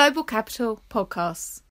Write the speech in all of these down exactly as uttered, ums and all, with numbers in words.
Global Capital Podcasts.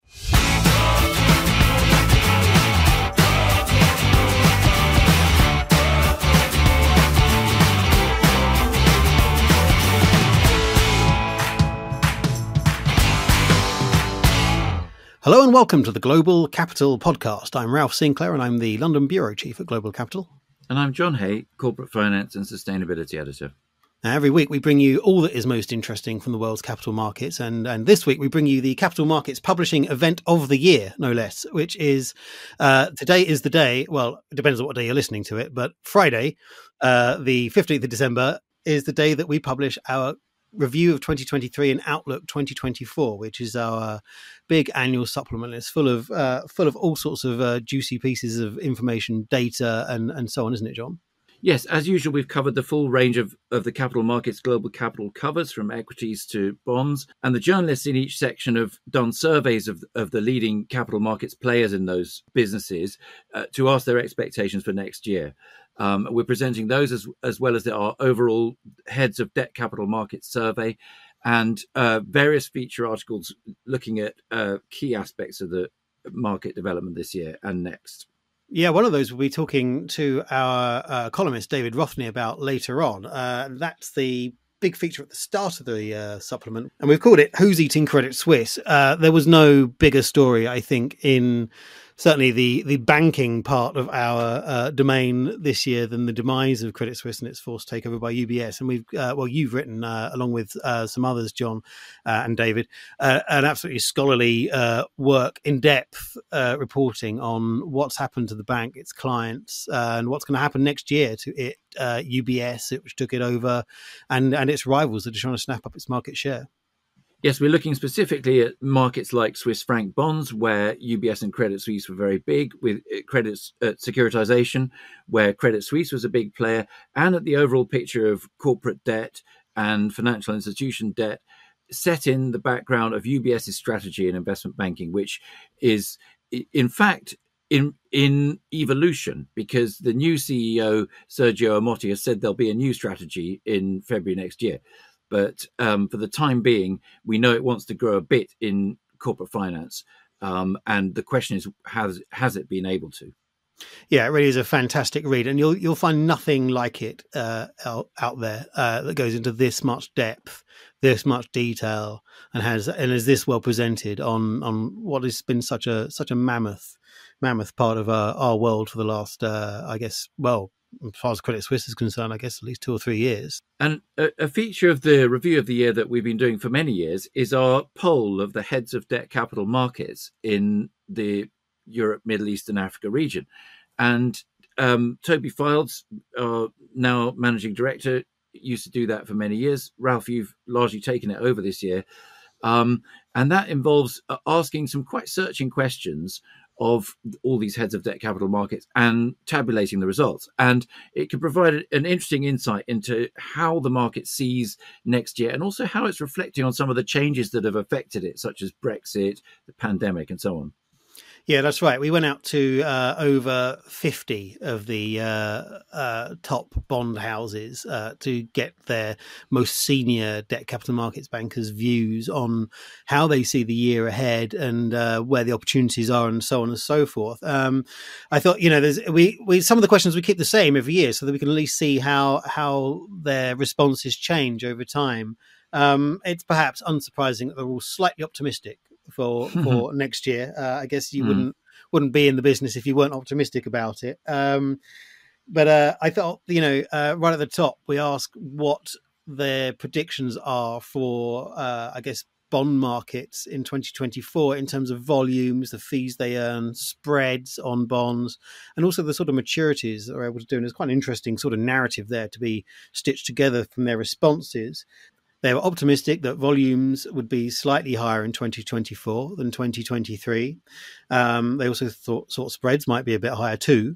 Hello and welcome to the Global Capital Podcast. I'm Ralph Sinclair and I'm the London Bureau Chief at Global Capital. And I'm John Hay, Corporate Finance and Sustainability Editor. Now, every week we bring you all that is most interesting from the world's capital markets. And, and this week we bring you the Capital Markets Publishing Event of the Year, no less, which is, uh, today is the day, well, it depends on what day you're listening to it, but Friday, uh, the fifteenth of December, is the day that we publish our review of twenty twenty-three and Outlook twenty twenty-four, which is our big annual supplement. It's full of uh, full of all sorts of uh, juicy pieces of information, data, and and so on, isn't it, John? Yes, as usual, we've covered the full range of, of the capital markets Global Capital covers, from equities to bonds. And the journalists in each section have done surveys of, of the leading capital markets players in those businesses uh, to ask their expectations for next year. Um, we're presenting those as, as well as our overall Heads of Debt Capital Markets survey and uh, various feature articles looking at uh, key aspects of the market development this year and next. Yeah, one of those we'll be talking to our uh, columnist, David Rothney, about later on. Uh, that's the big feature at the start of the uh, supplement. And we've called it Who's Eating Credit Suisse? Uh, there was no bigger story, I think, in certainly the, the banking part of our uh, domain this year than the demise of Credit Suisse and its forced takeover by U B S. And we've, uh, well, you've written, uh, along with uh, some others, John uh, and David, uh, an absolutely scholarly uh, work, in-depth uh, reporting on what's happened to the bank, its clients, uh, and what's going to happen next year to it, uh, U B S, which took it over, and, and its rivals that are trying to snap up its market share. Yes, we're looking specifically at markets like Swiss franc bonds, where U B S and Credit Suisse were very big, with credit uh, securitization, where Credit Suisse was a big player, and at the overall picture of corporate debt and financial institution debt, set in the background of UBS's strategy in investment banking, which is, in fact, in in evolution, because the new C E O, Sergio Ermotti, has said there'll be a new strategy in February next year. But um, for the time being, we know it wants to grow a bit in corporate finance. Um, and the question is, has has it been able to? Yeah, it really is a fantastic read. And you'll you'll find nothing like it uh, out, out there uh, that goes into this much depth, this much detail, and has and is this well presented on on what has been such a such a mammoth mammoth part of our, our world for the last, uh, I guess, well, as far as Credit Suisse is concerned, I guess at least two or three years. And a, a feature of the review of the year that we've been doing for many years is our poll of the heads of debt capital markets in the Europe, Middle East and Africa region. And um, Toby Fildes, our now managing director, used to do that for many years. Ralph, you've largely taken it over this year. Um, and that involves asking some quite searching questions of all these heads of debt capital markets and tabulating the results. And it could provide an interesting insight into how the market sees next year and also how it's reflecting on some of the changes that have affected it, such as Brexit, the pandemic, and so on. Yeah, that's right. We went out to uh, over fifty of the uh, uh, top bond houses uh, to get their most senior debt capital markets bankers' views on how they see the year ahead and uh, where the opportunities are, and so on and so forth. Um, I thought, you know, there's we, we some of the questions we keep the same every year, so that we can at least see how how their responses change over time. Um, it's perhaps unsurprising that they're all slightly optimistic for for next year. Uh, I guess you mm. wouldn't wouldn't be in the business if you weren't optimistic about it. Um, but uh, I thought, you know, uh, right at the top, we ask what their predictions are for, uh, I guess, bond markets in twenty twenty-four in terms of volumes, the fees they earn, spreads on bonds, and also the sort of maturities that they're able to do. And there's quite an interesting sort of narrative there to be stitched together from their responses. They were optimistic that volumes would be slightly higher in twenty twenty-four than twenty twenty-three. Um, they also thought sort of spreads might be a bit higher too.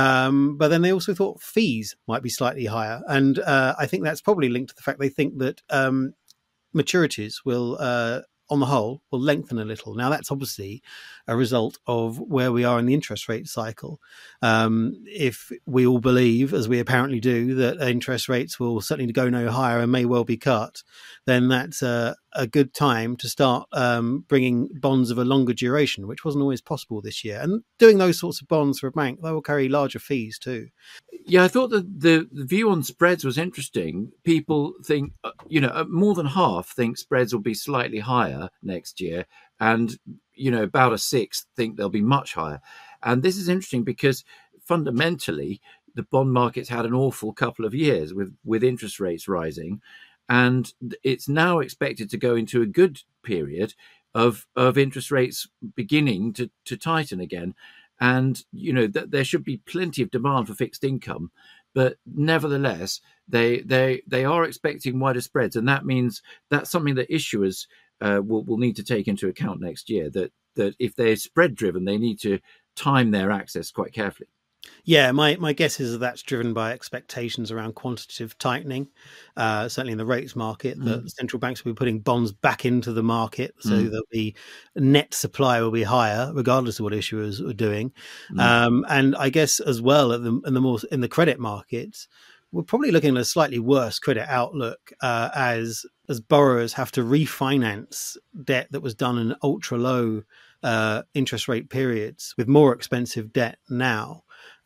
Um, but then they also thought fees might be slightly higher. And uh, I think that's probably linked to the fact they think that um, maturities will uh, on the whole, will lengthen a little. Now, that's obviously a result of where we are in the interest rate cycle. Um, if we all believe, as we apparently do, that interest rates will certainly go no higher and may well be cut, then that's a, a good time to start um, bringing bonds of a longer duration, which wasn't always possible this year. And doing those sorts of bonds for a bank, they will carry larger fees too. Yeah, I thought that the, the view on spreads was interesting. People think, you know, more than half think spreads will be slightly higher next year. And, you know, about a sixth think they'll be much higher. And this is interesting because fundamentally, the bond market's had an awful couple of years with, with interest rates rising. And it's now expected to go into a good period of, of interest rates beginning to, to tighten again. And, you know, th- there should be plenty of demand for fixed income. But nevertheless, they they they are expecting wider spreads. And that means that's something that issuers uh, will, will need to take into account next year, that, that if they're spread driven, they need to time their access quite carefully. Yeah, my, my guess is that that's driven by expectations around quantitative tightening, uh, certainly in the rates market, that mm. central banks will be putting bonds back into the market. So mm. there'll be net supply will be higher, regardless of what issuers are doing. Mm. Um, and I guess as well, at the, in the more in the credit markets, we're probably looking at a slightly worse credit outlook uh, as as borrowers have to refinance debt that was done in ultra low uh, interest rate periods with more expensive debt now.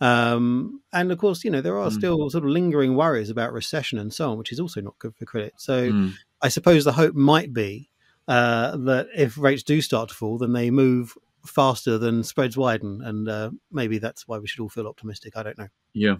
Um, and of course, you know, there are mm. still sort of lingering worries about recession and so on, which is also not good for credit. So mm. I suppose the hope might be uh, that if rates do start to fall, then they move faster than spreads widen. And uh, maybe that's why we should all feel optimistic. I don't know. Yeah.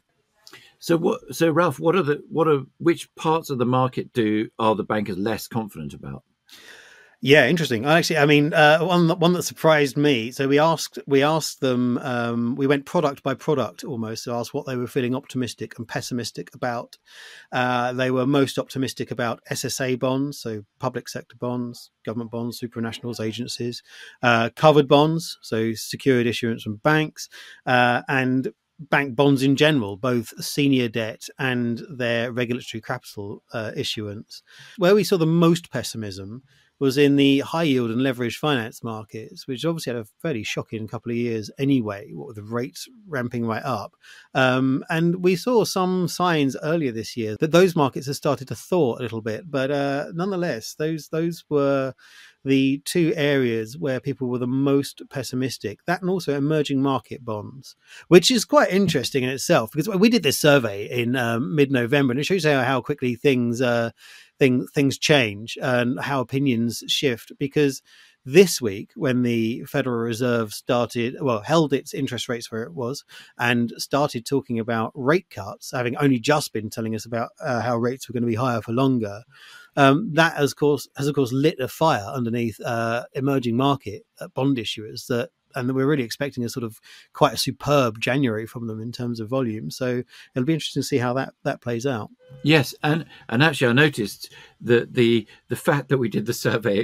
So what? So Ralph, what are the what are which parts of the market do are the bankers less confident about? Yeah, interesting. Actually, I mean, uh, one one that surprised me. So we asked we asked them. Um, we went product by product almost to ask what they were feeling optimistic and pessimistic about. Uh, they were most optimistic about S S A bonds, so public sector bonds, government bonds, supranationals, agencies, uh, covered bonds, so secured issuance from banks, uh, and bank bonds in general, both senior debt and their regulatory capital uh, issuance. Where we saw the most pessimism was in the high yield and leveraged finance markets, which obviously had a fairly shocking couple of years anyway, what with the rates ramping right up. Um, and we saw some signs earlier this year that those markets have started to thaw a little bit. But uh, nonetheless, those those were the two areas where people were the most pessimistic, that and also emerging market bonds, which is quite interesting in itself, because we did this survey in um, mid-November, and it shows how, how quickly things uh, thing, things change and how opinions shift. Because this week, when the Federal Reserve started, well, held its interest rates where it was and started talking about rate cuts, having only just been telling us about uh, how rates were going to be higher for longer, Um, that has, of course, has of course lit a fire underneath uh, emerging market uh, bond issuers that, and we're really expecting a sort of quite a superb January from them in terms of volume. So it'll be interesting to see how that, that plays out. Yes, and and actually, I noticed that the the fact that we did the survey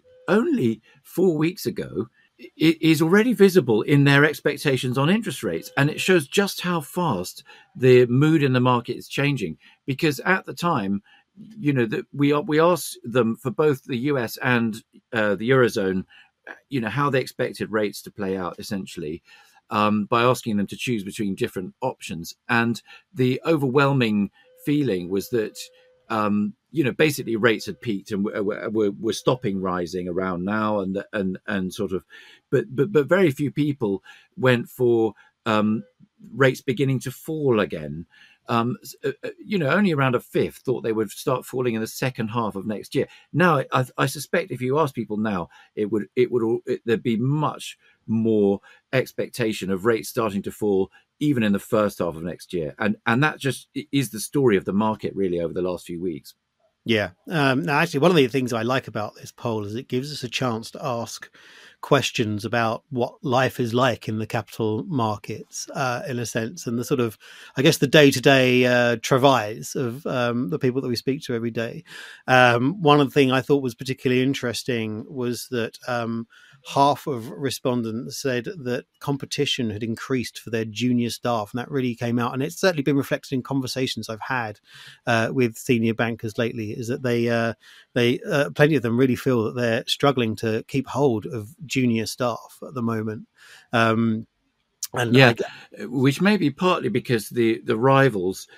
only four weeks ago is already visible in their expectations on interest rates, and it shows just how fast the mood in the market is changing. Because at the time, you know, that we we asked them for both the U S and uh, the Eurozone, you know, how they expected rates to play out, essentially, um, by asking them to choose between different options. And the overwhelming feeling was that, um, you know, basically rates had peaked and were, were, were stopping rising around now, and and and sort of, but but but very few people went for um, rates beginning to fall again. Um, you know, only around a fifth thought they would start falling in the second half of next year. Now, I, I suspect if you ask people now, it would it would it, there'd be much more expectation of rates starting to fall even in the first half of next year, and and that just is the story of the market really over the last few weeks. Yeah. Um, now, actually, one of the things I like about this poll is it gives us a chance to ask questions about what life is like in the capital markets, uh, in a sense, and the sort of, I guess, the day-to-day uh, travails of um, the people that we speak to every day. Um, one of the things I thought was particularly interesting was that um, half of respondents said that competition had increased for their junior staff, and that really came out. And it's certainly been reflected in conversations I've had uh, with senior bankers lately is that they uh, they uh, plenty of them really feel that they're struggling to keep hold of junior staff at the moment. Um, and yeah, I, which may be partly because the the rivals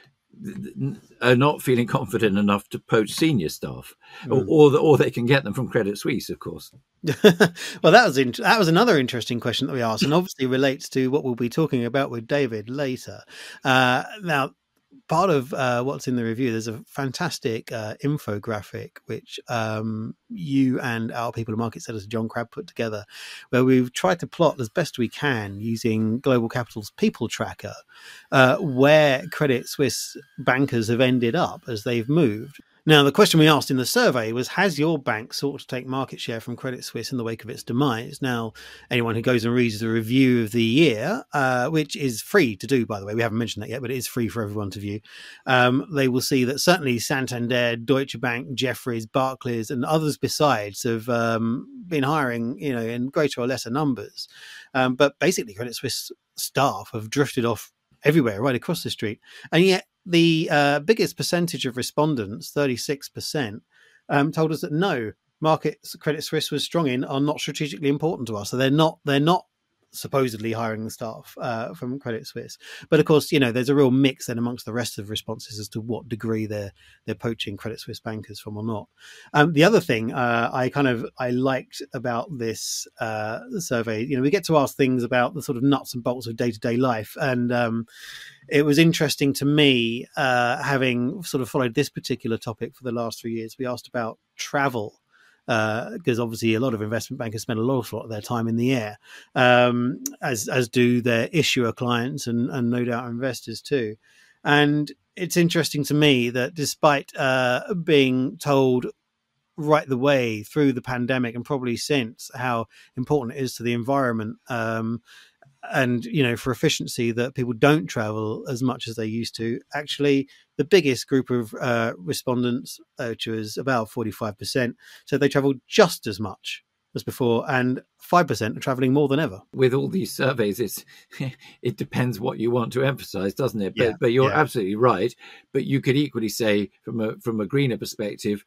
are not feeling confident enough to poach senior staff, mm. or or, the, or they can get them from Credit Suisse, of course. Well, that was int- that was another interesting question that we asked, and obviously relates to what we'll be talking about with David later. Uh, now, part of uh, what's in the review, there's a fantastic uh, infographic which um, you and our People and Markets editor John Crabb put together, where we've tried to plot as best we can using Global Capital's People Tracker uh, where Credit Suisse bankers have ended up as they've moved. Now, the question we asked in the survey was, has your bank sought to take market share from Credit Suisse in the wake of its demise? Now, anyone who goes and reads the review of the year, uh, which is free to do, by the way, we haven't mentioned that yet, but it is free for everyone to view, um, they will see that certainly Santander, Deutsche Bank, Jefferies, Barclays, and others besides have um, been hiring, you know, in greater or lesser numbers. Um, but basically, Credit Suisse staff have drifted off everywhere, right across the street. And yet, the uh, biggest percentage of respondents, thirty-six percent, um, told us that no, markets Credit Suisse was strong in are not strategically important to us. So they're not they're not supposedly hiring the staff uh, from Credit Suisse. But of course, you know, there's a real mix then amongst the rest of the responses as to what degree they're they're poaching Credit Suisse bankers from or not. Um, the other thing uh, I kind of I liked about this uh, survey, you know, we get to ask things about the sort of nuts and bolts of day-to-day life, and um, it was interesting to me, uh, having sort of followed this particular topic for the last three years. We asked about travel, because uh, obviously a lot of investment bankers spend a lot of their time in the air, um, as as do their issuer clients and, and no doubt investors too. And it's interesting to me that despite uh, being told right the way through the pandemic and probably since how important it is to the environment, um, and, you know, for efficiency, that people don't travel as much as they used to. Actually, the biggest group of uh, respondents, uh, which was about forty-five percent, said they traveled just as much as before, and five percent are traveling more than ever. With all these surveys, it's it depends what you want to emphasize, doesn't it? But, yeah, but you're yeah. absolutely right. But you could equally say, from a from a greener perspective,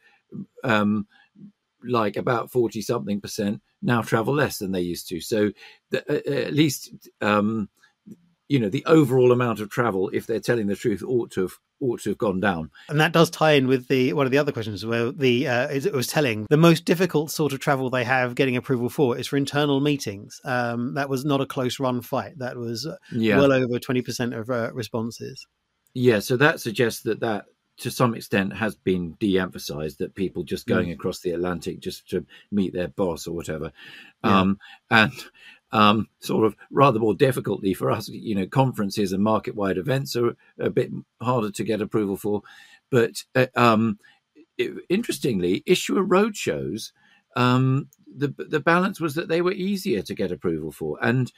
um, like about forty something percent now travel less than they used to. So the, uh, at least, um, you know, the overall amount of travel, if they're telling the truth, ought to have ought to have gone down. And that does tie in with the one of the other questions where the uh, it was telling the most difficult sort of travel they have getting approval for is for internal meetings. Um, that was not a close run fight. That was yeah. well over twenty percent of uh, responses. Yeah. So that suggests that that, to some extent, has been de-emphasized, that people just going mm. across the Atlantic just to meet their boss or whatever. Yeah. Um, and um, sort of rather more difficultly for us, you know, conferences and market-wide events are a bit harder to get approval for. But uh, um, it, interestingly, issuer roadshows, um, the, the balance was that they were easier to get approval for. And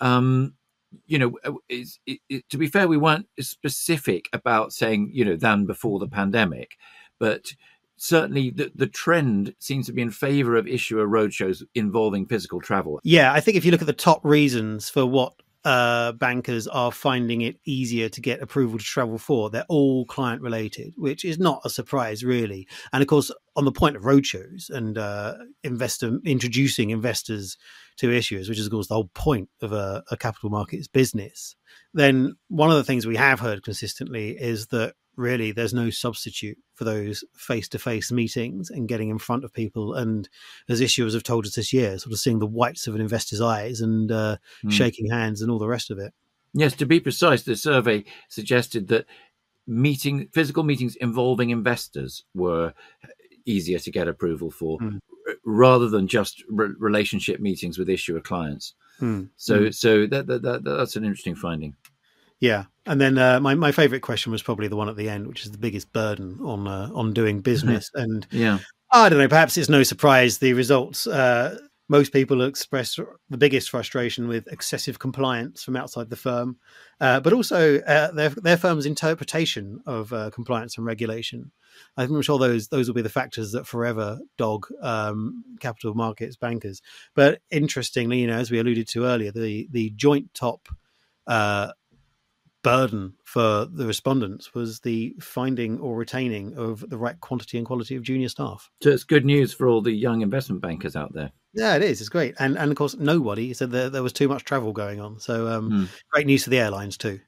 um you know, it, it, to be fair, we weren't specific about saying, you know, than before the pandemic, but certainly the, the trend seems to be in favor of issuer roadshows involving physical travel. Yeah, I think if you look at the top reasons for what uh, bankers are finding it easier to get approval to travel for, they're all client related, which is not a surprise really. And of course, on the point of roadshows and uh, investor introducing investors to issuers, which is of course the whole point of a, a capital markets business, then one of the things we have heard consistently is that really there's no substitute for those face-to-face meetings and getting in front of people. And as issuers have told us this year, sort of seeing the whites of an investor's eyes and uh, mm. shaking hands and all the rest of it. Yes, to be precise, the survey suggested that meeting physical meetings involving investors were easier to get approval for, mm. rather than just re- relationship meetings with issuer clients. Mm. So, mm. so that, that, that that's an interesting finding. Yeah, and then uh, my my favourite question was probably the one at the end, which is the biggest burden on uh, on doing business. And yeah, I don't know, perhaps it's no surprise the results. Uh, most people express the biggest frustration with excessive compliance from outside the firm, uh, but also uh, their their firm's interpretation of uh, compliance and regulation. I'm sure those those will be the factors that forever dog um, capital markets bankers. But interestingly, you know, as we alluded to earlier, the the joint top Uh, burden for the respondents was the finding or retaining of the right quantity and quality of junior staff. So it's good news for all the young investment bankers out there. Yeah, it is. It's great. And, and of course, nobody said there, there was too much travel going on. So um, mm. great news for the airlines too.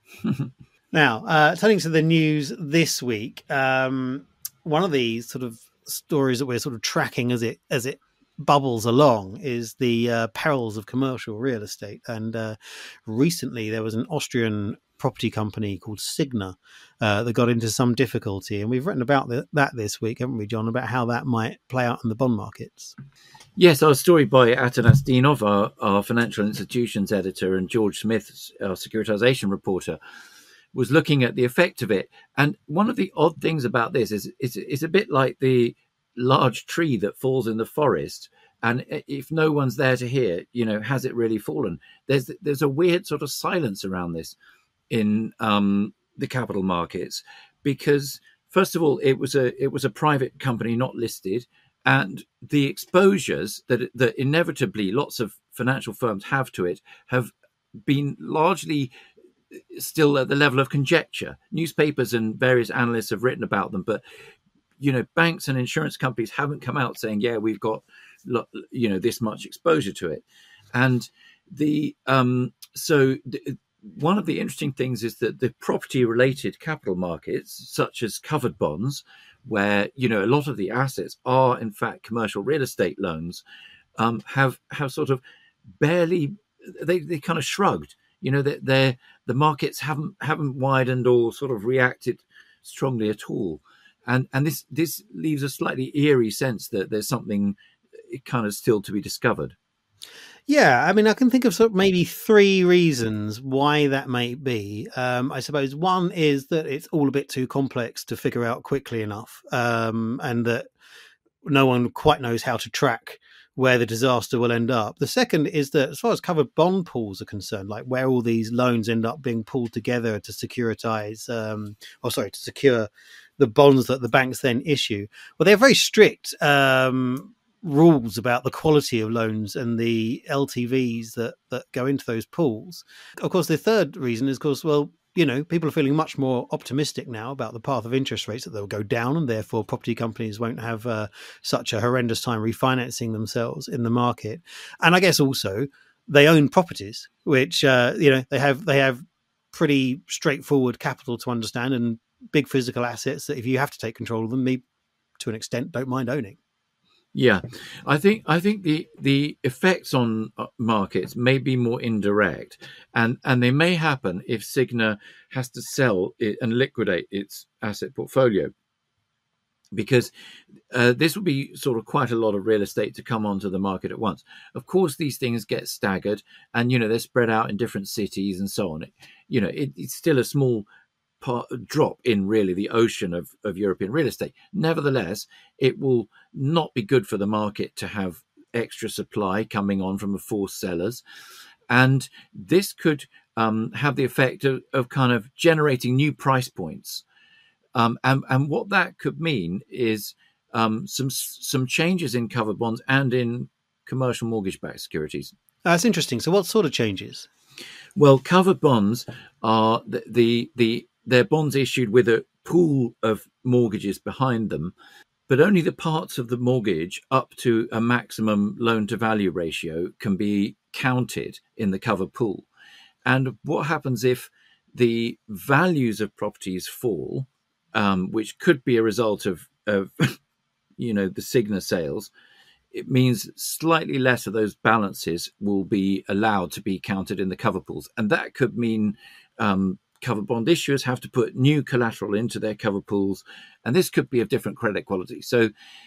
Now, uh, turning to the news this week, um, one of the sort of stories that we're sort of tracking as it as it bubbles along is the uh, perils of commercial real estate. And uh, recently there was an Austrian property company called Signa uh, that got into some difficulty. And we've written about the, that this week, haven't we, John, about how that might play out in the bond markets. Yes, our story by Atanas Dinov, our, our financial institutions editor, and George Smith, our securitization reporter, was looking at the effect of it. And one of the odd things about this is it's, it's a bit like the large tree that falls in the forest. And if no one's there to hear, you know, has it really fallen? There's there's a weird sort of silence around this in um, the capital markets, because first of all, it was a it was a private company, not listed, and the exposures that that inevitably lots of financial firms have to it have been largely still at the level of conjecture. Newspapers and various analysts have written about them, but you know, banks and insurance companies haven't come out saying, yeah, we've got, you know, this much exposure to it. And the um, so the, one of the interesting things is that the property related capital markets, such as covered bonds, where, you know, a lot of the assets are in fact commercial real estate loans, um, have have sort of barely, they, they kind of shrugged, you know, that they're, the markets haven't haven't widened or sort of reacted strongly at all. And and this this leaves a slightly eerie sense that there's something kind of still to be discovered. Yeah, I mean, I can think of sort of maybe three reasons why that may be. Um, I suppose one is that it's all a bit too complex to figure out quickly enough, um, and that no one quite knows how to track where the disaster will end up. The second is that as far as covered bond pools are concerned, like where all these loans end up being pulled together to securitize, um, or sorry, to secure the bonds that the banks then issue, well, they're very strict um, rules about the quality of loans and the L T Vs that, that go into those pools. Of course, the third reason is, of course, well, you know, people are feeling much more optimistic now about the path of interest rates, that they'll go down, and therefore property companies won't have uh, such a horrendous time refinancing themselves in the market. And I guess also they own properties, which, uh, you know, they have they have pretty straightforward capital to understand and big physical assets that if you have to take control of them, me to an extent don't mind owning. Yeah, I think I think the the effects on markets may be more indirect, and and they may happen if Signa has to sell it and liquidate its asset portfolio, because uh, this will be sort of quite a lot of real estate to come onto the market at once. Of course, these things get staggered, and you know they're spread out in different cities and so on. You know, it, it's still a small Part, drop in really the ocean of, of European real estate. Nevertheless, it will not be good for the market to have extra supply coming on from the forced sellers. And this could um, have the effect of, of kind of generating new price points. Um, and, and what that could mean is um, some some changes in covered bonds and in commercial mortgage-backed securities. That's interesting. So what sort of changes? Well, covered bonds are the the, the they're bonds issued with a pool of mortgages behind them, but only the parts of the mortgage up to a maximum loan-to-value ratio can be counted in the covered pool. And what happens if the values of properties fall, um, which could be a result of, of you know, the Signa sales? It means slightly less of those balances will be allowed to be counted in the cover pools. And that could mean um, covered bond issuers have to put new collateral into their cover pools, and this could be of different credit quality. So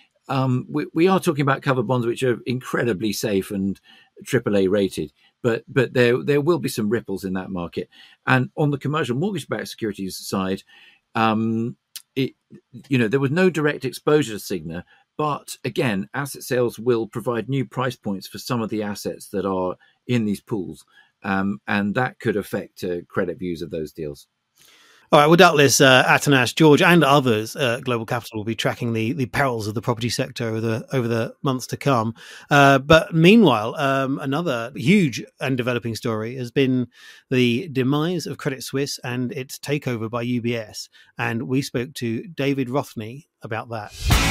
um, we, we are talking about covered bonds which are incredibly safe and triple A rated, but but there there will be some ripples in that market. And on the commercial mortgage-backed securities side, um, it you know there was no direct exposure to Signa, but again, asset sales will provide new price points for some of the assets that are in these pools. Um, and that could affect uh, credit views of those deals. All right, well, doubtless uh, Atanas, George, and others at Global Capital will be tracking the, the perils of the property sector over the over the months to come. Uh, but meanwhile, um, another huge and developing story has been the demise of Credit Suisse and its takeover by U B S. And we spoke to David Rothney about that.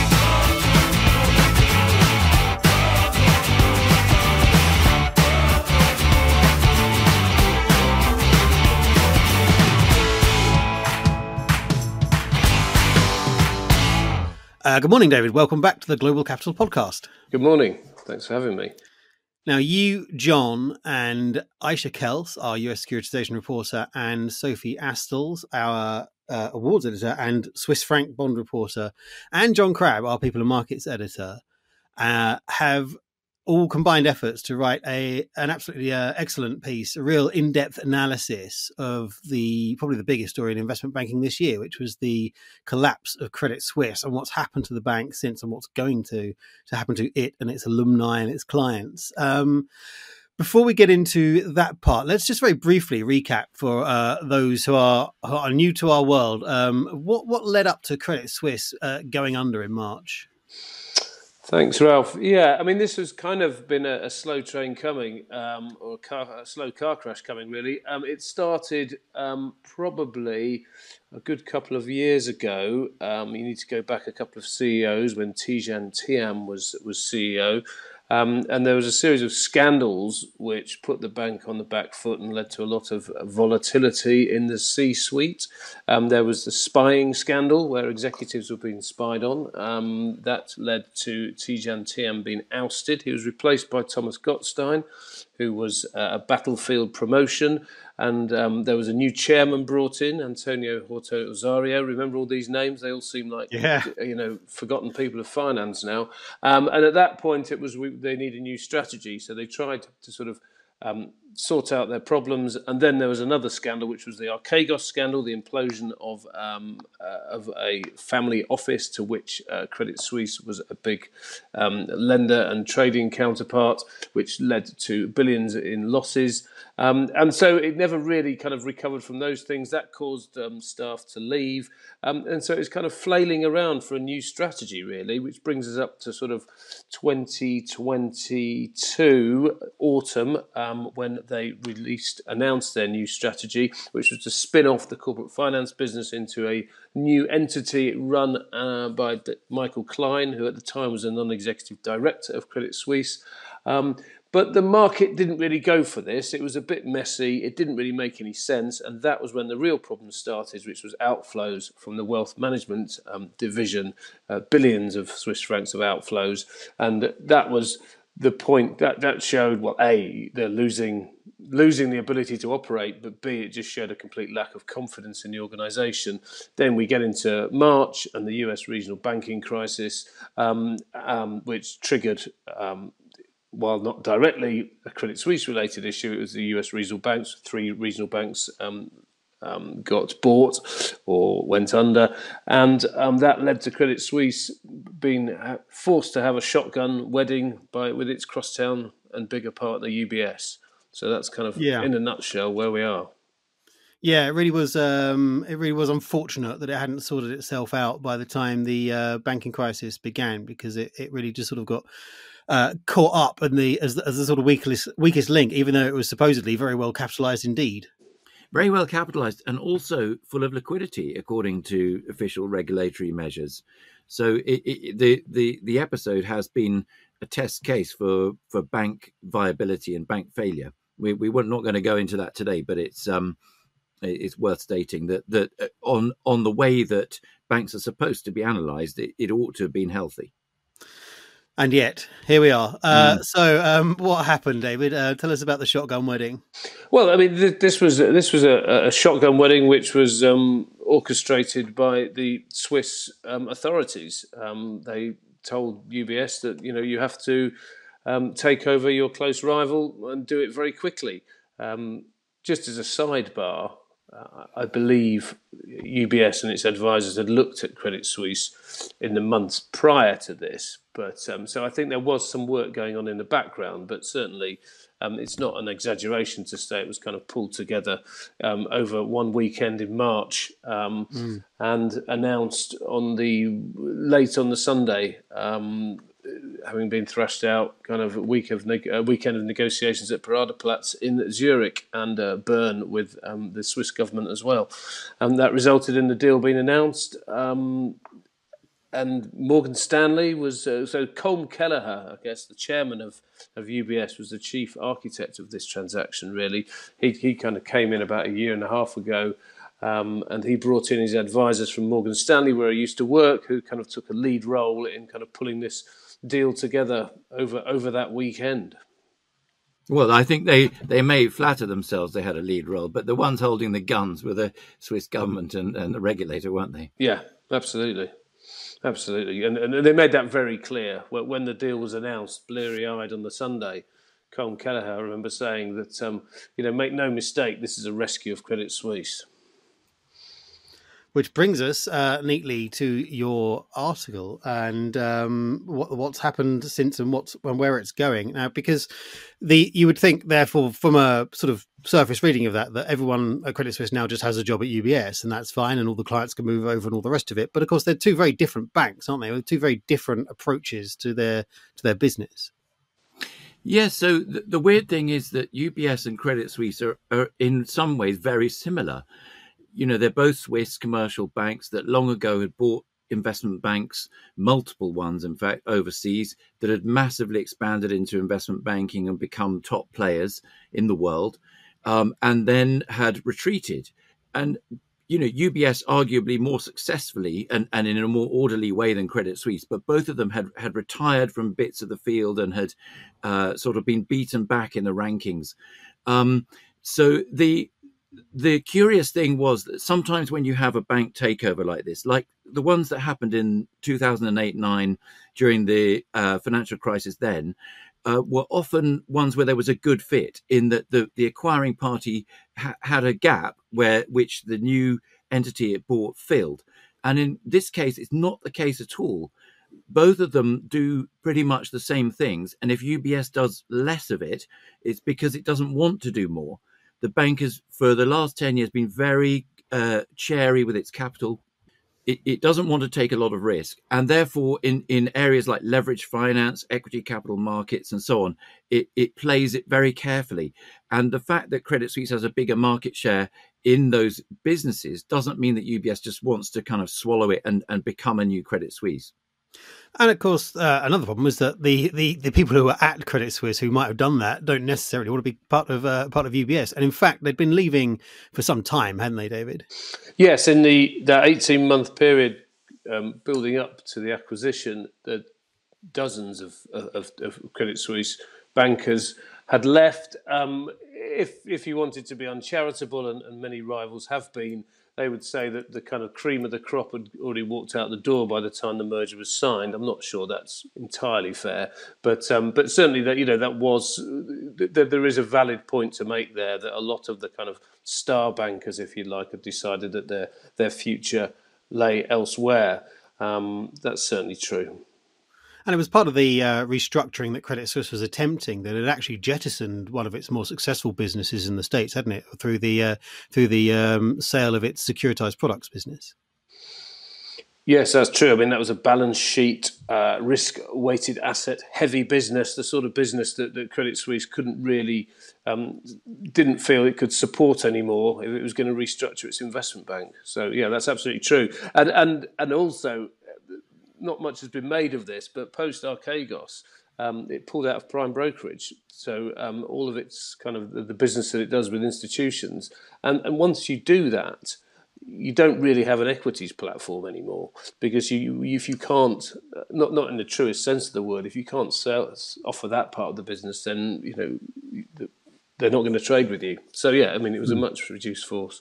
Uh, good morning, David. Welcome back to the Global Capital Podcast. Good morning. Thanks for having me. Now, you, John, and Aisha Kels, our U S securitization reporter, and Sophie Astles, our uh, awards editor, and Swiss franc bond reporter, and John Crabb, our people and markets editor, uh, have all combined efforts to write a an absolutely uh, excellent piece, a real in-depth analysis of the probably the biggest story in investment banking this year, which was the collapse of Credit Suisse and what's happened to the bank since and what's going to to happen to it and its alumni and its clients. Um, before we get into that part, let's just very briefly recap for uh, those who are who are new to our world. Um, what what led up to Credit Suisse uh, going under in March? Thanks, Ralph. Yeah, I mean, this has kind of been a, a slow train coming, um, or a, car, a slow car crash coming, really. Um, it started um, probably a good couple of years ago. Um, you need to go back a couple of C E Os when Tidjane Thiam was, was C E O. Um, and there was a series of scandals which put the bank on the back foot and led to a lot of volatility in the C-suite. Um, there was the spying scandal where executives were being spied on. Um, that led to Tidjane Thiam being ousted. He was replaced by Thomas Gottstein, who was uh, a battlefield promotion. And um, there was a new chairman brought in, Antonio Horta Osorio. Remember all these names? They all seem like, yeah. you know, forgotten people of finance now. Um, and at that point, it was we, they need a new strategy. So they tried to sort of um, sort out their problems. And then there was another scandal, which was the Archegos scandal, the implosion of um, uh, of a family office to which uh, Credit Suisse was a big um, lender and trading counterpart, which led to billions in losses. Um, and so it never really kind of recovered from those things. That caused um, staff to leave. Um, and so it's kind of flailing around for a new strategy, really, which brings us up to sort of twenty twenty-two autumn, um, when they released, announced their new strategy, which was to spin off the corporate finance business into a new entity run uh, by D- Michael Klein, who at the time was a non-executive director of Credit Suisse. Um, But the market didn't really go for this. It was a bit messy. It didn't really make any sense. And that was when the real problem started, which was outflows from the wealth management um, division, uh, billions of Swiss francs of outflows. And that was the point that, that showed, well, A, they're losing losing the ability to operate, but B, it just showed a complete lack of confidence in the organisation. Then we get into March and the U S regional banking crisis, um, um, which triggered... Um, While not directly a Credit Suisse-related issue, it was the U S regional banks. Three regional banks um, um, got bought or went under, and um, that led to Credit Suisse being forced to have a shotgun wedding by with its crosstown and bigger partner U B S. So that's kind of, yeah. in a nutshell, where we are. Yeah, it really was. Um, it really was unfortunate that it hadn't sorted itself out by the time the uh, banking crisis began, because it, it really just sort of got Uh, caught up in the as, as the sort of weakest weakest link, even though it was supposedly very well capitalized indeed. Very well capitalized, and also full of liquidity, according to official regulatory measures. So it, it, the the the episode has been a test case for for bank viability and bank failure. We we were not going to go into that today, but it's um it's worth stating that that on on the way that banks are supposed to be analysed, it, it ought to have been healthy. And yet, here we are. Uh, mm. So, um, what happened, David? Uh, tell us about the shotgun wedding. Well, I mean, th- this was this was a, a shotgun wedding which was um, orchestrated by the Swiss um, authorities. Um, they told U B S that you know you have to um, take over your close rival and do it very quickly. Um, just as a sidebar, uh, I believe U B S and its advisors had looked at Credit Suisse in the months prior to this. But um, so I think there was some work going on in the background, but certainly um, it's not an exaggeration to say it was kind of pulled together um, over one weekend in March um, mm. and announced on the late on the Sunday, um, having been thrashed out, kind of a week of neg- a weekend of negotiations at Paradeplatz in Zurich and uh, Bern with um, the Swiss government as well, and that resulted in the deal being announced. Um, And Morgan Stanley was, uh, so Colm Kelleher, I guess, the chairman of, of U B S, was the chief architect of this transaction, really. He he kind of came in about a year and a half ago, um, and he brought in his advisors from Morgan Stanley, where he used to work, who kind of took a lead role in kind of pulling this deal together over, over that weekend. Well, I think they, they may flatter themselves they had a lead role, but the ones holding the guns were the Swiss government and, and the regulator, weren't they? Yeah, absolutely. Absolutely, and, and they made that very clear when the deal was announced, bleary-eyed on the Sunday. Colm Kelleher, I remember saying that, um, you know, make no mistake, this is a rescue of Credit Suisse. Which brings us uh, neatly to your article and um, what, what's happened since and what's and where it's going now. Because the you would think, therefore, from a sort of surface reading of that, that everyone at Credit Suisse now just has a job at U B S, and that's fine, and all the clients can move over and all the rest of it. But of course, they're two very different banks, aren't they? With two very different approaches to their to their business. Yes. Yeah, so the, the weird thing is that U B S and Credit Suisse are, are in some ways very similar. You know, they're both Swiss commercial banks that long ago had bought investment banks, multiple ones, in fact, overseas, that had massively expanded into investment banking and become top players in the world, um, and then had retreated. And, you know, U B S arguably more successfully and, and in a more orderly way than Credit Suisse, but both of them had, had retired from bits of the field and had uh, sort of been beaten back in the rankings. Um, so the... The curious thing was that sometimes when you have a bank takeover like this, like the ones that happened in two thousand eight nine during the uh, financial crisis then, uh, were often ones where there was a good fit in that the, the acquiring party ha- had a gap where which the new entity it bought filled. And in this case, it's not the case at all. Both of them do pretty much the same things. And if U B S does less of it, it's because it doesn't want to do more. The bank has, for the last ten years, been very uh, chary with its capital. It, it doesn't want to take a lot of risk. And therefore, in, in areas like leveraged finance, equity capital markets, and so on, it, it plays it very carefully. And the fact that Credit Suisse has a bigger market share in those businesses doesn't mean that U B S just wants to kind of swallow it and, and become a new Credit Suisse. And of course, uh, another problem is that the, the, the people who are at Credit Suisse who might have done that don't necessarily want to be part of uh, part of U B S. And in fact, they'd been leaving for some time, hadn't they, David? Yes, in the that eighteen month period um, building up to the acquisition, the dozens of, of, of Credit Suisse bankers had left. Um, if if you wanted to be uncharitable, and, and many rivals have been, they would say that the kind of cream of the crop had already walked out the door by the time the merger was signed. I'm not sure that's entirely fair, but um, but certainly that you know that was that there is a valid point to make there, that a lot of the kind of star bankers, if you like, have decided that their their future lay elsewhere. Um, that's certainly true. And it was part of the uh, restructuring that Credit Suisse was attempting that it actually jettisoned one of its more successful businesses in the States, hadn't it, through the uh, through the um, sale of its securitized products business. Yes, that's true. I mean, that was a balance sheet, uh, risk-weighted asset, heavy business, the sort of business that, that Credit Suisse couldn't really, um, didn't feel it could support anymore if it was going to restructure its investment bank. So, yeah, that's absolutely true. And and and also, not much has been made of this, but post Archegos, um, it pulled out of prime brokerage. So um, all of its kind of the, the business that it does with institutions. And, and once you do that, you don't really have an equities platform anymore, because you, if you can't, not not in the truest sense of the word, if you can't sell offer that part of the business, then you know they're not going to trade with you. So yeah, I mean, it was a much reduced force.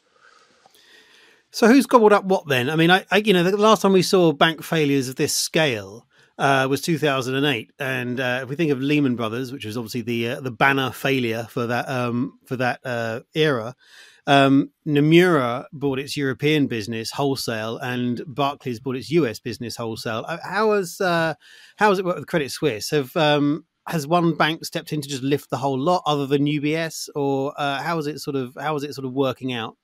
So who's gobbled up what then? I mean, I, I you know, the last time we saw bank failures of this scale uh, was two thousand eight, and uh, if we think of Lehman Brothers, which was obviously the uh, the banner failure for that um, for that uh, era, Um, Nomura bought its European business wholesale, and Barclays bought its U S business wholesale. How has uh, how has it worked with Credit Suisse? Have um, has one bank stepped in to just lift the whole lot, other than U B S, or uh, how is it sort of how is it sort of working out?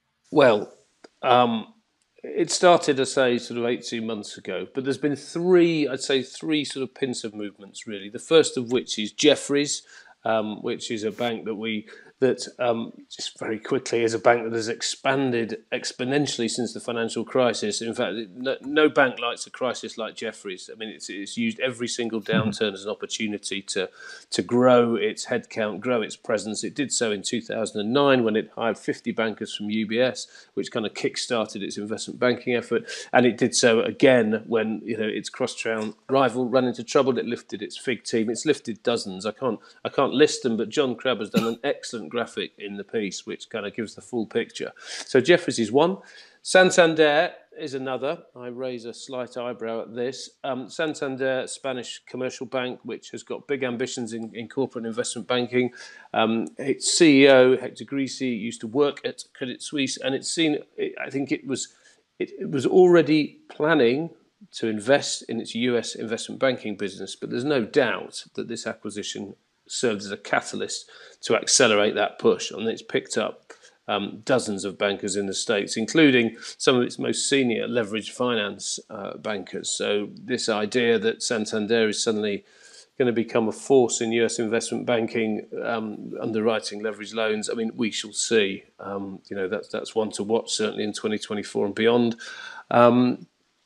Well, um, it started, I say, sort of eighteen months ago, but there's been three, I'd say, three sort of pincer movements really. The first of which is Jefferies, um, which is a bank that we. that um, just very quickly is a bank that has expanded exponentially since the financial crisis. In fact, no, no bank likes a crisis like Jefferies. I mean, it's, it's used every single downturn as an opportunity to to grow its headcount, grow its presence. It did so in two thousand nine when it hired fifty bankers from U B S, which kind of kick-started its investment banking effort. And it did so again when, you know, its cross-town rival ran into trouble. It lifted its FIG team. It's lifted dozens. I can't I can't list them, but John Crabb has done an excellent graphic in the piece which kind of gives the full picture. So Jefferies is one. Santander is another. I raise a slight eyebrow at this. Um, Santander, Spanish commercial bank, which has got big ambitions in, in corporate investment banking. Um, its C E O, Hector Grisi, used to work at Credit Suisse, and it's seen, it, I think it was, it, it was already planning to invest in its U S investment banking business, but there's no doubt that this acquisition served as a catalyst to accelerate that push, and it's picked up um, dozens of bankers in the States, including some of its most senior leveraged finance uh, bankers. So this idea that Santander is suddenly going to become a force in U S investment banking, um, underwriting leveraged loans, I mean, we shall see. Um, you know, that's that's one to watch certainly in twenty twenty-four and beyond. Um,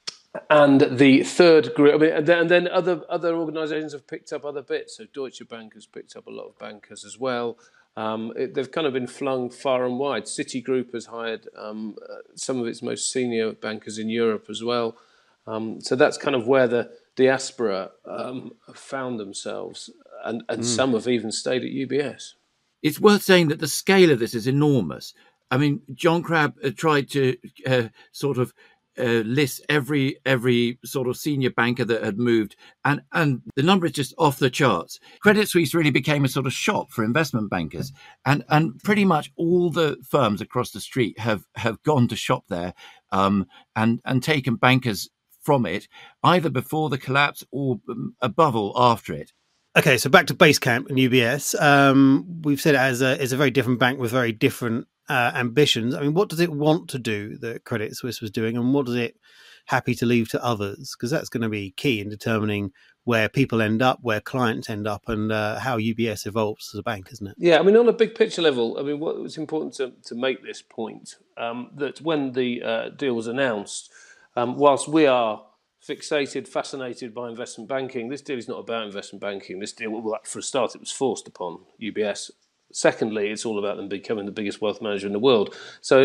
And the third group, I mean, and then, and then other other organisations have picked up other bits. So Deutsche Bank has picked up a lot of bankers as well. Um, it, they've kind of been flung far and wide. Citigroup has hired um, uh, some of its most senior bankers in Europe as well. Um, so that's kind of where the diaspora um, have found themselves, and, and mm. some have even stayed at U B S. It's worth saying that the scale of this is enormous. I mean, John Crabb uh, tried to uh, sort of Uh, list every every sort of senior banker that had moved, and and the number is just off the charts. Credit Suisse really became a sort of shop for investment bankers, and and pretty much all the firms across the street have have gone to shop there, um, and and taken bankers from it, either before the collapse or um, above all after it. Okay, so back to Basecamp and U B S. Um, we've said it as a, it's a very different bank with very different uh, ambitions. I mean, what does it want to do that Credit Suisse was doing, and what is it happy to leave to others? Because that's going to be key in determining where people end up, where clients end up, and uh, how U B S evolves as a bank, isn't it? Yeah, I mean, on a big picture level, I mean, what was important to, to make this point, um, that when the uh, deal was announced, um, whilst we are fixated, fascinated by investment banking, this deal is not about investment banking. This deal, well, for a start, it was forced upon U B S. Secondly, it's all about them becoming the biggest wealth manager in the world. So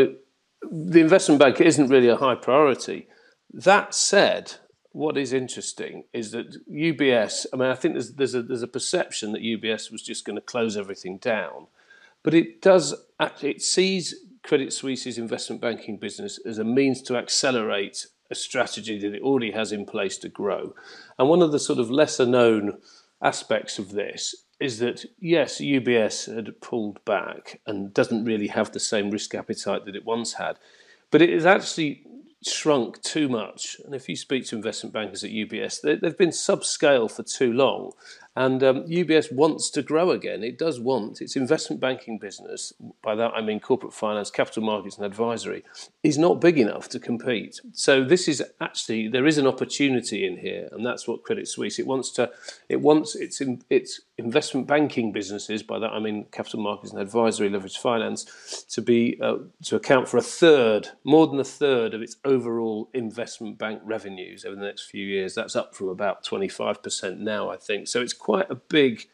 the investment bank isn't really a high priority. That said, what is interesting is that U B S, I mean, I think there's, there's, a, there's a perception that U B S was just going to close everything down. But it does, actually, it sees Credit Suisse's investment banking business as a means to accelerate a strategy that it already has in place to grow. And one of the sort of lesser known aspects of this is that, yes, U B S had pulled back and doesn't really have the same risk appetite that it once had, but it has actually shrunk too much. And if you speak to investment bankers at U B S, they, they've been subscale for too long. And um, U B S wants to grow again. It does want. Its investment banking business, by that I mean corporate finance, capital markets and advisory, is not big enough to compete. So this is actually, there is an opportunity in here, and that's what Credit Suisse, it wants to, it wants its, its investment banking businesses, by that I mean capital markets and advisory, leveraged finance, to be, uh, to account for a third, more than a third of its overall investment bank revenues over the next few years. That's up from about twenty-five percent now, I think. So it's quite a big,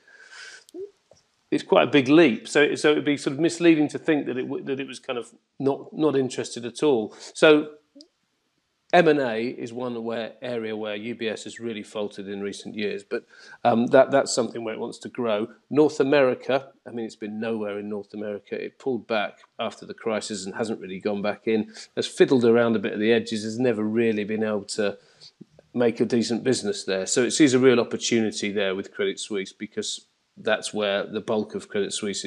it's quite a big leap. So, so it'd be sort of misleading to think that it that it was kind of not not interested at all. So, M and A is one where, area where U B S has really faltered in recent years, but um, that that's something where it wants to grow. North America, I mean, it's been nowhere in North America. It pulled back after the crisis and hasn't really gone back in. Has fiddled around a bit at the edges. Has never really been able to make a decent business there. So it sees a real opportunity there with Credit Suisse, because that's where the bulk of Credit Suisse's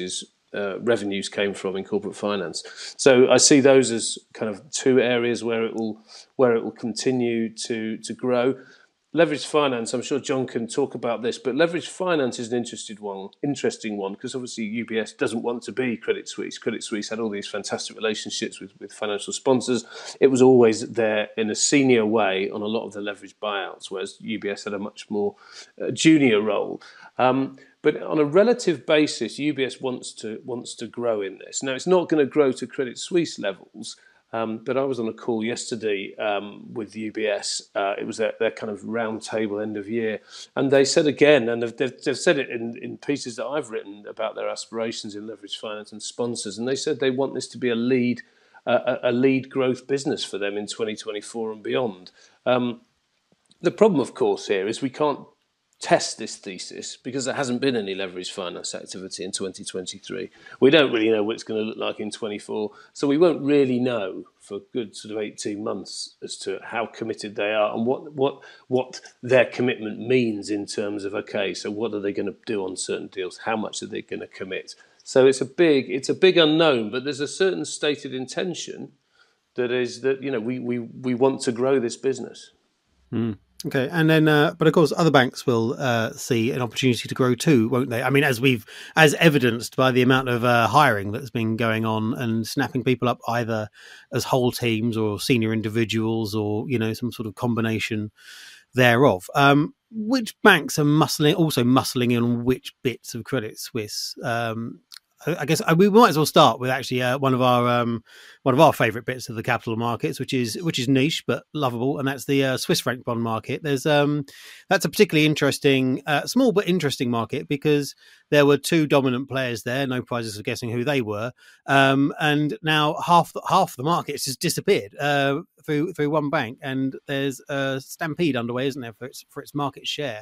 uh, revenues came from in corporate finance. So I see those as kind of two areas where it will where it will continue to to grow. Leveraged finance, I'm sure John can talk about this, but leveraged finance is an interesting one, interesting one because obviously U B S doesn't want to be Credit Suisse. Credit Suisse had all these fantastic relationships with, with financial sponsors. It was always there in a senior way on a lot of the leveraged buyouts, whereas U B S had a much more uh, junior role. Um, but on a relative basis, U B S wants to wants to grow in this. Now, it's not going to grow to Credit Suisse levels. Um, but I was on a call yesterday um, with U B S. Uh, it was their, their kind of round table end of year. And they said again, and they've, they've, they've said it in, in pieces that I've written about their aspirations in leveraged finance and sponsors. And they said they want this to be a lead uh, a lead growth business for them in twenty twenty-four and beyond. Um, the problem, of course, here is we can't test this thesis because there hasn't been any leveraged finance activity in twenty twenty-three. We don't really know what it's going to look like in twenty-four, so we won't really know for a good sort of eighteen months as to how committed they are and what what what their commitment means in terms of, okay, so what are they going to do on certain deals? How much are they going to commit? So it's a big it's a big unknown, but there's a certain stated intention that is that, you know, we we, we want to grow this business. Mm. Okay, and then, uh, but of course, other banks will uh, see an opportunity to grow too, won't they? I mean, as we've, as evidenced by the amount of uh, hiring that's been going on and snapping people up either as whole teams or senior individuals or, you know, some sort of combination thereof. Um, which banks are muscling, also muscling in on which bits of Credit Suisse? Um, I guess we might as well start with actually uh, one of our um, one of our favourite bits of the capital markets, which is which is niche but lovable, and that's the uh, Swiss franc bond market. There's um, that's a particularly interesting, uh, small but interesting market because there were two dominant players there. No prizes for guessing who they were, um, and now half the, half the market has just disappeared uh, through through one bank, and there's a stampede underway, isn't there, for its for its market share?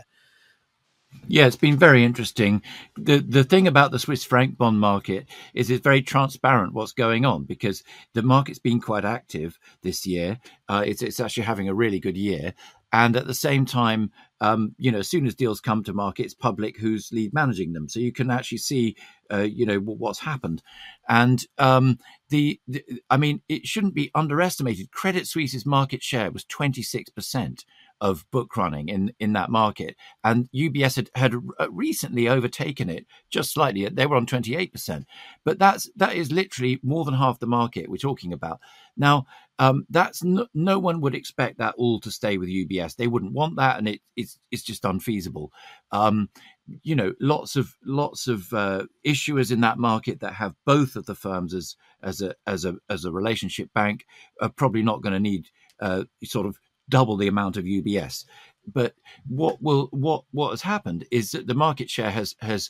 Yeah, it's been very interesting. The the thing about the Swiss franc bond market is it's very transparent what's going on because the market's been quite active this year. Uh, it's it's actually having a really good year. And at the same time, um, you know, as soon as deals come to market, it's public who's lead managing them. So you can actually see, uh, you know, what's happened. And um, the, the, I mean, it shouldn't be underestimated. Credit Suisse's market share was twenty-six percent of book running in, in that market. And U B S had, had recently overtaken it just slightly. They were on twenty-eight percent. But that's, that is literally more than half the market we're talking about. Now, um, that's no, no one would expect that all to stay with U B S. They wouldn't want that, and it, it's it's just unfeasible. Um, you know, lots of lots of uh, issuers in that market that have both of the firms as as a as a as a relationship bank are probably not going to need uh, sort of double the amount of U B S. But what will what what has happened is that the market share has has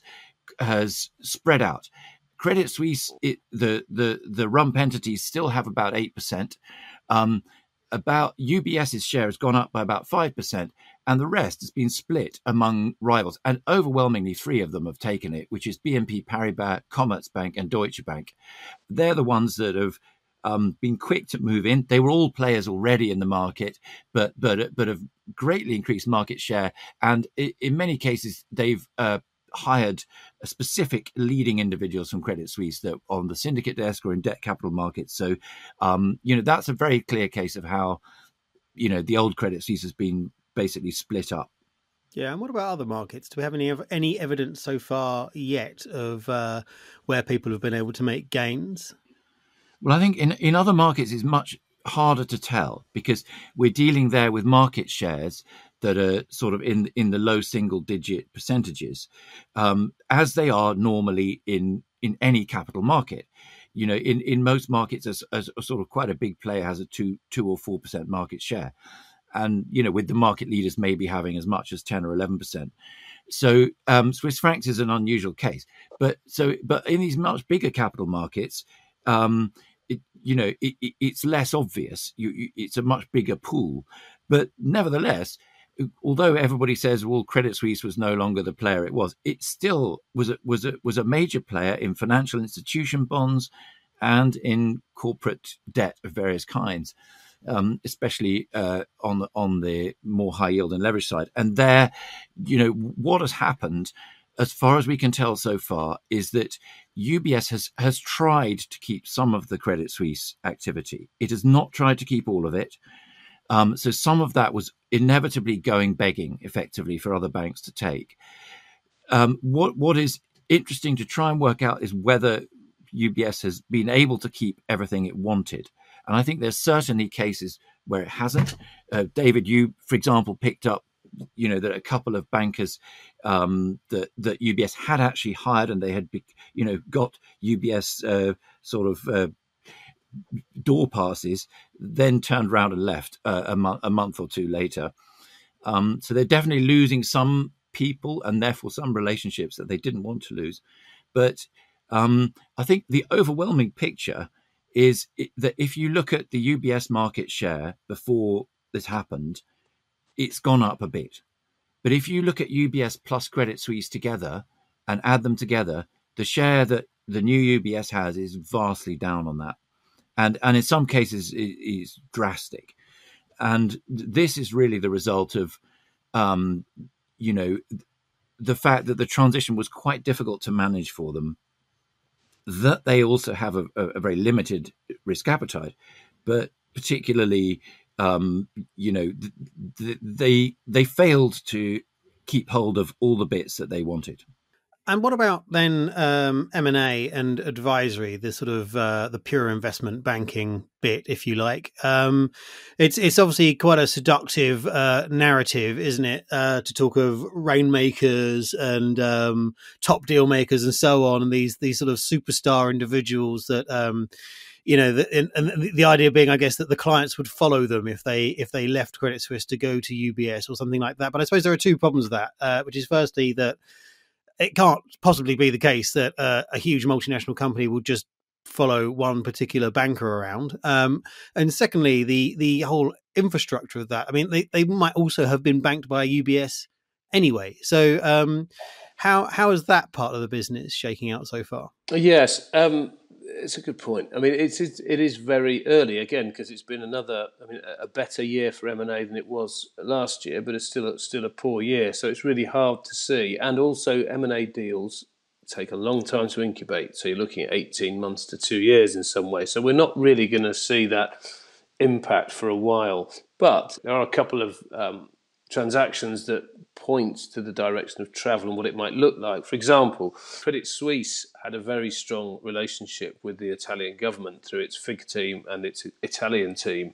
has spread out. Credit Suisse, it, the the the rump entities still have about eight percent. Um, about UBS's share has gone up by about five percent, and the rest has been split among rivals. And overwhelmingly, three of them have taken it, which is B N P Paribas, Commerzbank, and Deutsche Bank. They're the ones that have um, been quick to move in. They were all players already in the market, but but but have greatly increased market share. And in many cases, they've uh, hired specific leading individuals from Credit Suisse that on the syndicate desk or in debt capital markets. So, um, you know, that's a very clear case of how, you know, the old Credit Suisse has been basically split up. Yeah, and what about other markets? Do we have any any evidence so far yet of uh, where people have been able to make gains? Well, I think in, in other markets it's much harder to tell because we're dealing there with market shares that are sort of in in the low single digit percentages, um, as they are normally in in any capital market. You know, in, in most markets, as, as a sort of quite a big player has a two two or four percent market share, and you know, with the market leaders maybe having as much as ten or eleven percent. So um, Swiss francs is an unusual case, but so but in these much bigger capital markets, um, it, you know, it, it, it's less obvious. You, you, it's a much bigger pool, but nevertheless, although everybody says, well, Credit Suisse was no longer the player it was, it still was a, was a, was a major player in financial institution bonds and in corporate debt of various kinds, um, especially uh, on the, on the more high yield and leverage side. And there, you know, what has happened as far as we can tell so far, is that U B S has, has tried to keep some of the Credit Suisse activity. It has not tried to keep all of it. Um, so some of that was inevitably going begging, effectively, for other banks to take. Um, what what is interesting to try and work out is whether U B S has been able to keep everything it wanted. And I think there's certainly cases where it hasn't. Uh, David, you, for example, picked up, you know, that a couple of bankers um, that that U B S had actually hired, and they had, you know, got U B S uh, sort of uh, door passes, then turned around and left uh, a, mo- a month or two later. Um, so they're definitely losing some people and therefore some relationships that they didn't want to lose. But um, I think the overwhelming picture is that if you look at the U B S market share before this happened, it's gone up a bit. But if you look at U B S plus Credit Suisse together and add them together, the share that the new U B S has is vastly down on that. And and in some cases it is drastic. And this is really the result of, um, you know, the fact that the transition was quite difficult to manage for them, that they also have a, a very limited risk appetite, but particularly, um, you know, th- th- they they failed to keep hold of all the bits that they wanted. And what about then um, M and A and advisory, the sort of uh, the pure investment banking bit, if you like? Um, it's it's obviously quite a seductive uh, narrative, isn't it? Uh, to talk of rainmakers and um, top deal makers and so on, and these these sort of superstar individuals that. Um, You know, the, and, and the idea being, I guess, that the clients would follow them if they if they left Credit Suisse to go to U B S or something like that. But I suppose there are two problems with that, uh, which is firstly that it can't possibly be the case that uh, a huge multinational company will just follow one particular banker around. Um, and secondly, the the whole infrastructure of that. I mean, they, they might also have been banked by U B S anyway. So um, how how is that part of the business shaking out so far? Yes. Um, It's a good point. I mean, it's, it's it is very early again because it's been another, I mean, a better year for M and A than it was last year, but it's still a, still a poor year. So it's really hard to see. And also, M and A deals take a long time to incubate. So you're looking at eighteen months to two years in some way. So we're not really going to see that impact for a while. But there are a couple of um, transactions that point to the direction of travel and what it might look like. For example, Credit Suisse had a very strong relationship with the Italian government through its F I G team and its Italian team.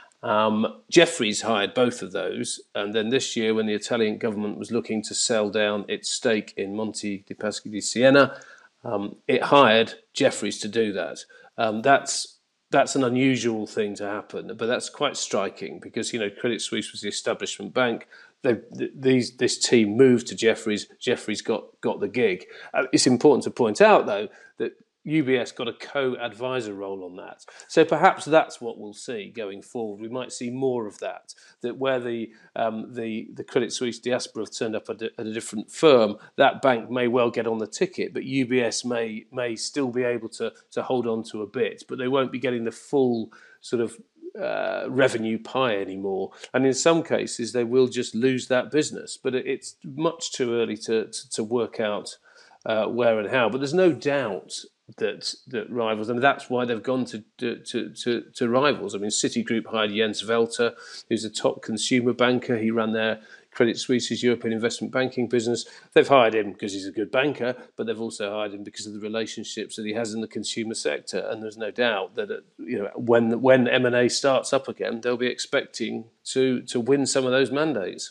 Um, Jefferies hired both of those, and then this year when the Italian government was looking to sell down its stake in Monte dei Paschi di Siena, um, it hired Jefferies to do that. Um, that's That's an unusual thing to happen, but that's quite striking because, you know, Credit Suisse was the establishment bank. They, these, this team moved to Jefferies. Jefferies got, got the gig. Uh, it's important to point out, though, that U B S got a co-advisor role on that. So perhaps that's what we'll see going forward. We might see more of that, that where the um, the, the Credit Suisse diaspora have turned up at a, at a different firm, that bank may well get on the ticket, but U B S may may still be able to, to hold on to a bit, but they won't be getting the full sort of uh, revenue pie anymore. And in some cases, they will just lose that business. But it's much too early to, to, to work out uh, where and how. But there's no doubt that that rivals, I mean, that's why they've gone to to, to to rivals. I mean, Citigroup hired Jens Welter, who's a top consumer banker. He ran their Credit Suisse's European investment banking business. They've hired him because he's a good banker, but they've also hired him because of the relationships that he has in the consumer sector. And there's no doubt that uh, you know when when M and A starts up again, they'll be expecting to to win some of those mandates.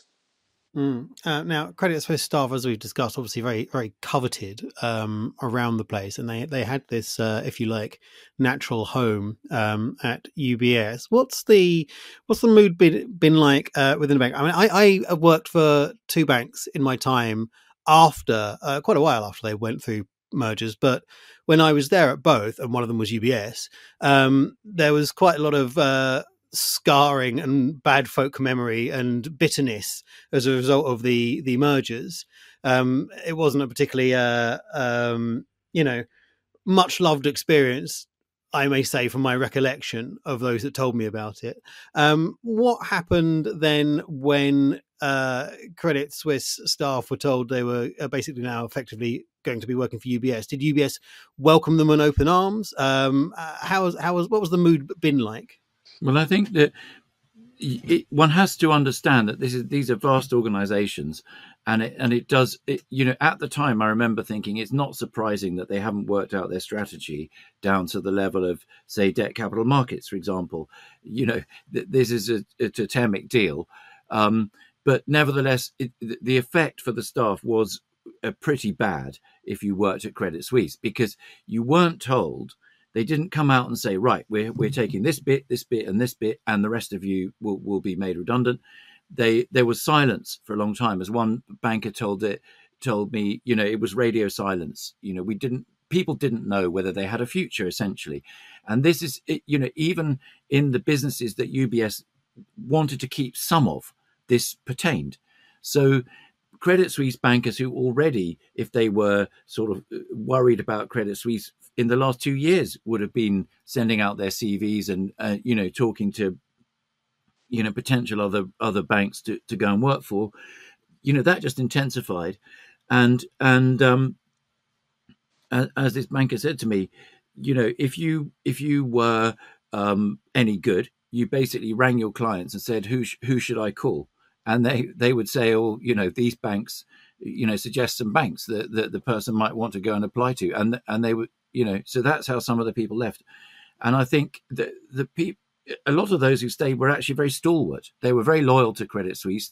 Mm. Uh, now, Credit Suisse staff, as we've discussed, obviously very, very coveted um, around the place, and they they had this, uh, if you like, natural home um, at U B S. What's the what's the mood been been like uh, within the bank? I mean, I, I worked for two banks in my time after uh, quite a while after they went through mergers, but when I was there at both, and one of them was U B S, um, there was quite a lot of uh, scarring and bad folk memory and bitterness as a result of the the mergers. Um, it wasn't a particularly uh, um, you know much loved experience, I may say, from my recollection of those that told me about it. Um, what happened then when uh, Credit Suisse staff were told they were basically now effectively going to be working for U B S. Did U B S welcome them in open arms? Um, uh, how was how was what was the mood been like? Well, I think that it, one has to understand that this is these are vast organisations, and it and it does it, you know at the time I remember thinking it's not surprising that they haven't worked out their strategy down to the level of, say, debt capital markets, for example. You know, th- this is a, a totemic deal, um, but nevertheless, it, the effect for the staff was uh, pretty bad if you worked at Credit Suisse, because you weren't told. They didn't come out and say, right, we're we're taking this bit, this bit, and this bit, and the rest of you will, will be made redundant. They there was silence for a long time. As one banker told it told me, you know, it was radio silence. You know, we didn't people didn't know whether they had a future, essentially. And this is, you know, even in the businesses that U B S wanted to keep some of, this pertained. So Credit Suisse bankers who already, if they were sort of worried about Credit Suisse in the last two years, would have been sending out their C Vs and, uh, you know, talking to, you know, potential other other banks to, to go and work for, you know, that just intensified. And, and um, as, as this banker said to me, you know, if you, if you were um, any good, you basically rang your clients and said, who, sh- who should I call? And they, they would say, oh, you know, these banks, you know, suggest some banks that, that the person might want to go and apply to. And and they would, you know, so that's how some of the people left. And I think that the people, a lot of those who stayed were actually very stalwart. They were very loyal to Credit Suisse,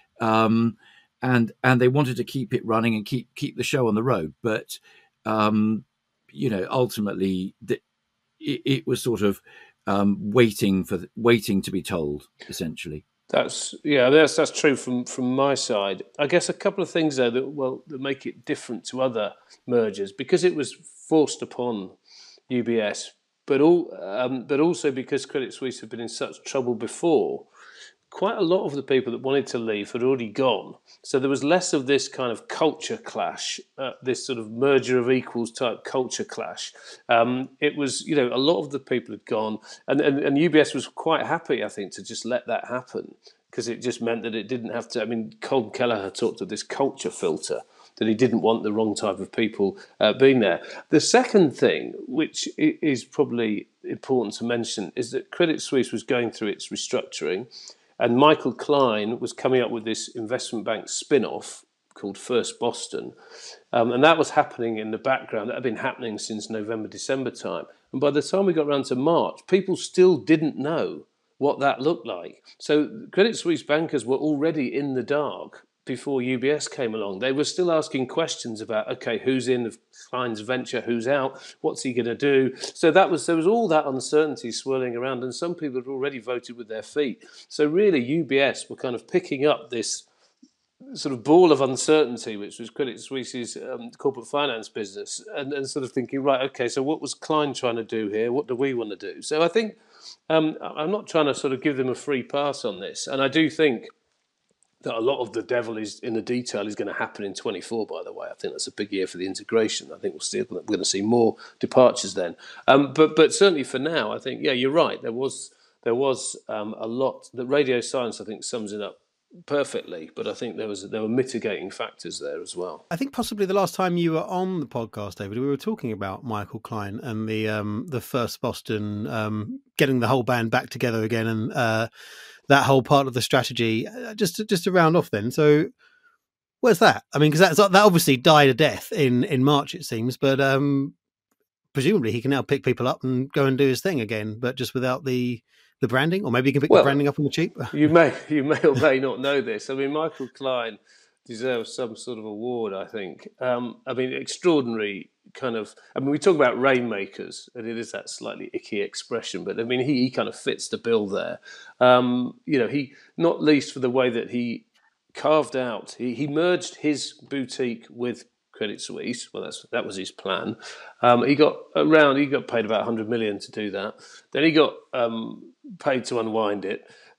um, and and they wanted to keep it running and keep keep the show on the road. But, um, you know, ultimately, the, it, it was sort of um, waiting for waiting to be told, essentially. That's yeah, that's that's true from, from my side. I guess a couple of things there that well that make it different to other mergers, because it was forced upon U B S, but all um, but also because Credit Suisse had been in such trouble before. Quite a lot of the people that wanted to leave had already gone, so there was less of this kind of culture clash, uh, this sort of merger of equals type culture clash. Um, it was, you know, a lot of the people had gone, and, and, and U B S was quite happy, I think, to just let that happen, because it just meant that it didn't have to. I mean, Colm Kelleher talked of this culture filter, that he didn't want the wrong type of people uh, being there. The second thing, which is probably important to mention, is that Credit Suisse was going through its restructuring. And Michael Klein was coming up with this investment bank spin-off called First Boston. Um, and that was happening in the background. That had been happening since November, December time. And by the time we got around to March, people still didn't know what that looked like. So Credit Suisse bankers were already in the dark before U B S came along. They were still asking questions about, okay, who's in Klein's venture, who's out, what's he going to do? So that was there was all that uncertainty swirling around, and some people had already voted with their feet. So really, U B S were kind of picking up this sort of ball of uncertainty, which was Credit Suisse's um, corporate finance business, and, and sort of thinking, right, okay, so what was Klein trying to do here? What do we want to do? So I think um, I'm not trying to sort of give them a free pass on this, and I do think that a lot of the devil is in the detail is going to happen in twenty-four, by the way. I think that's a big year for the integration. I think we'll see, we're going to see more departures then. Um, but but certainly for now, I think, yeah, you're right. There was there was um, a lot. The radio silence, I think, sums it up perfectly. But I think there was there were mitigating factors there as well. I think possibly the last time you were on the podcast, David, we were talking about Michael Klein and the um, the First Boston, um, getting the whole band back together again, and uh, that whole part of the strategy. Just to, just to round off then, so where's that? I mean, because that obviously died a death in, in March, it seems, but um, presumably he can now pick people up and go and do his thing again, but just without the the branding, or maybe he can pick well, the branding up on the cheap. you may you may or may not know this. I mean, Michael Klein deserves some sort of award, I think. Um, I mean, extraordinary kind of, I mean, we talk about rainmakers, and it is that slightly icky expression, but I mean, he, he kind of fits the bill there. Um, you know, he, not least for the way that he carved out, he, he merged his boutique with Credit Suisse. Well, that's that was his plan. Um, he got around, he got paid about one hundred million to do that. Then he got um, paid to unwind it.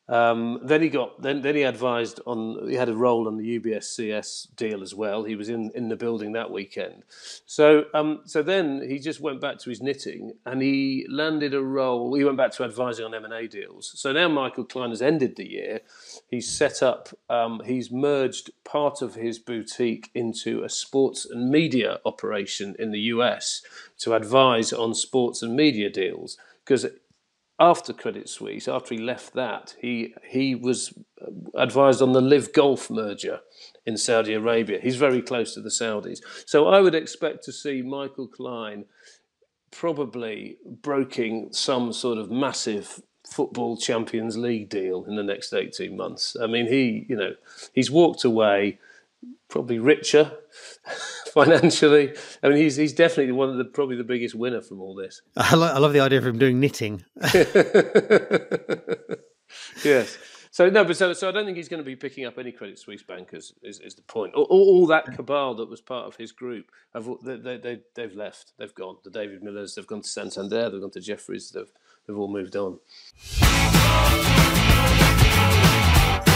Um, then he got then then he advised on. He had a role on the U B S C S deal as well. He was in, in the building that weekend. So um, so then he just went back to his knitting and he landed a role. He went back to advising on M and A deals. So now Michael Klein has ended the year. He's set up. Um, he's merged part of his boutique into a sports and media operation in the U S to advise on sports and media deals because. After Credit Suisse, after he left that, he he was advised on the Live Golf merger in Saudi Arabia. He's very close to the Saudis. So I would expect to see Michael Klein probably broking some sort of massive football Champions League deal in the next eighteen months. I mean, he, you know, he's walked away probably richer financially. I mean, he's he's definitely one of the probably the biggest winner from all this. I, lo- I love the idea of him doing knitting. Yes. So no, but so so I don't think he's going to be picking up any Credit Suisse bankers. Is, is the point? All, all, all that cabal that was part of his group have they, they they they've left. They've gone. The David Millers. They've gone to Santander. They've gone to Jefferies. They've they've all moved on.